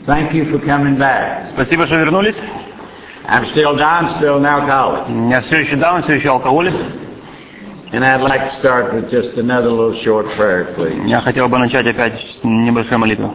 Thank you for coming back. Спасибо, что вернулись. I'm still down, still an alcoholic. Я все еще даун, все еще алкоголик. And I'd like to start with just another little short prayer, please. Я хотел бы начать опять с небольшой молитвы.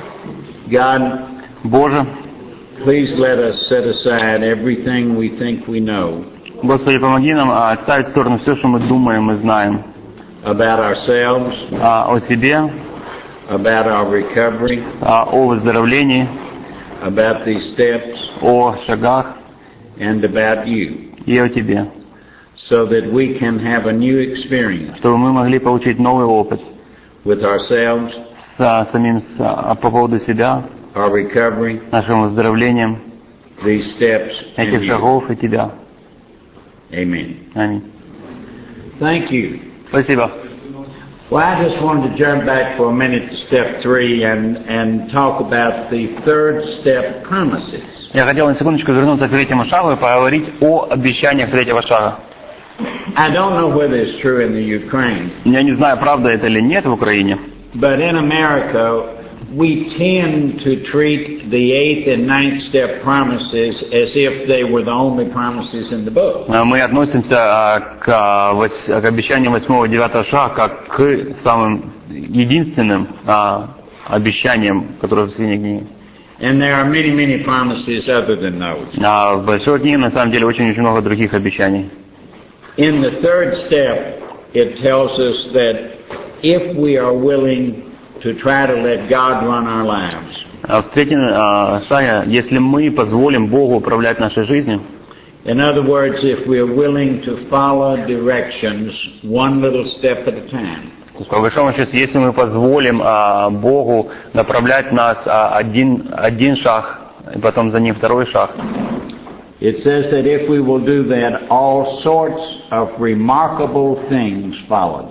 God, Боже, please let us set aside everything we think we know Господи, помоги нам отставить в сторону все, что мы думаем и знаем about ourselves, о себе, about our recovery, о выздоровлении, about these steps, о шагах and about you, и о Тебе, so that we can have a new experience чтобы мы могли получить новый опыт with ourselves, по поводу себя, our recovery, нашим выздоровлением, these steps, and этих you. шагов и Тебя. Amen. Аминь. Thank you. Спасибо. Well, I just wanted to jump back for a minute to step 3 and talk about the third step, promises. Я хотел на секундочку вернуться к третьему шагу и поговорить о обещаниях третьего шага. I don't know whether it's true in the Ukraine, Я не знаю, правда это или нет в Украине, but in America, we tend to treat the 8th and 9th step promises as if they were the only promises in the book. мы относимся к обещаниям 8 и 9 шага как к самым единственным обещаниям, которые в Священной книге. And there are many, many promises other than those. В Большой книге на самом деле очень много других обещаний. In the third step, it tells us that if we are willing to try to let God run our lives, В третьем шаге, если мы позволим Богу управлять нашей жизнью, in other words, if we are willing to follow directions one little step at a time, по большому счету, если мы позволим Богу направлять нас один шаг, и потом за ним второй шаг, it says that if we will do that, all sorts of remarkable things follow.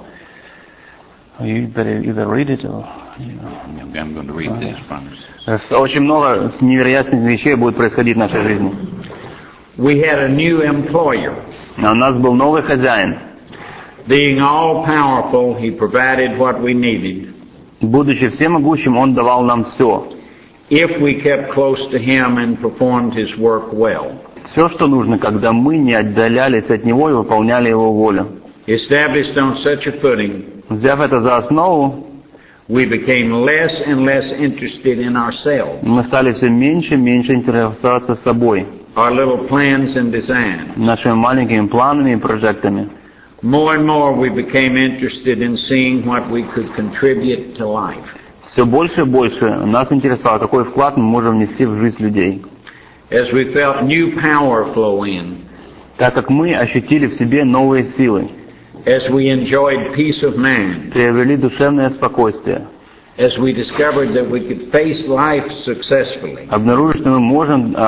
You better either read it or... I'm going to read this promise. Очень много невероятных вещей будет происходить в нашей жизни. We had a new employer. У нас был новый хозяин. Being all-powerful, he provided what we needed. Будучи всемогущим, Он давал нам все. If we kept close to him and performed his work well. Все, что нужно, когда мы не отдалялись от Него и выполняли Его волю. Established on such a footing, Взяв это за основу, we became less and less interested in ourselves, мы стали все меньше и меньше интересоваться собой, our little plans and designs. нашими маленькими планами и проектами. More and more we became interested in seeing what we could contribute to life. Все больше и больше нас интересовало, какой вклад мы можем внести в жизнь людей. As we felt new power flow in, Так как мы ощутили в себе новые силы, as we enjoyed peace of mind, приобрели душевное спокойствие, as we discovered that we could face life successfully, обнаружили, что мы можем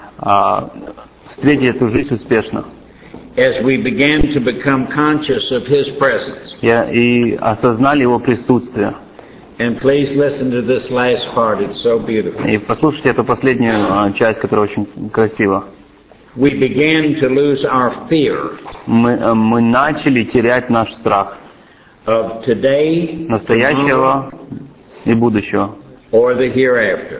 встретить эту жизнь успешно, as we began to become conscious of His presence. и осознали Его присутствие. And please listen to this last part, it's so beautiful. И послушайте эту последнюю часть, которая очень красива. We began to lose our fear Мы начали терять наш страх of today, настоящего и будущего. or the hereafter.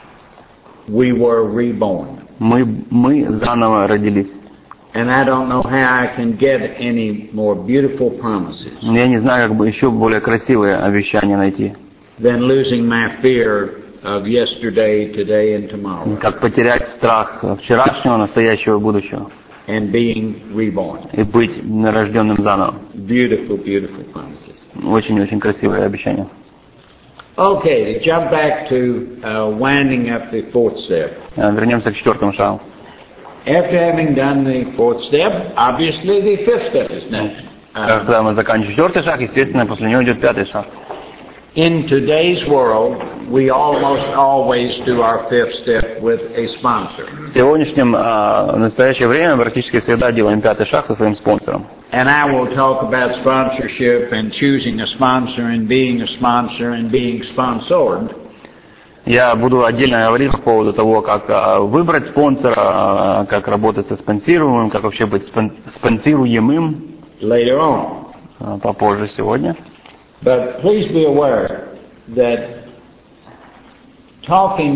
We were reborn. Мы заново родились. And I don't know how I can get any more beautiful promises Я не знаю, как бы еще более красивые обещания найти, than losing my fear of yesterday, today, and tomorrow, как потерять страх вчерашнего, настоящего и будущего, and being reborn. и быть рожденным заново. Beautiful, beautiful promises. Очень-очень красивые обещания. Okay, to jump back to winding up the fourth step. Вернемся к четвертому шагу. After having done the fourth step, obviously the fifth step is next. Когда мы заканчиваем четвертый шаг, естественно, после него идет пятый шаг. In today's world, we almost always do our fifth step with a sponsor. В сегодняшнем, в настоящее время, практически всегда делаем пятый шаг со своим спонсором. And I will talk about sponsorship and choosing a sponsor and being a sponsor and being sponsored. Я буду отдельно говорить по поводу того, как выбрать спонсора, как работать со спонсируемым, как вообще быть спонсируемым Later on. Попозже сегодня. But please be aware that talking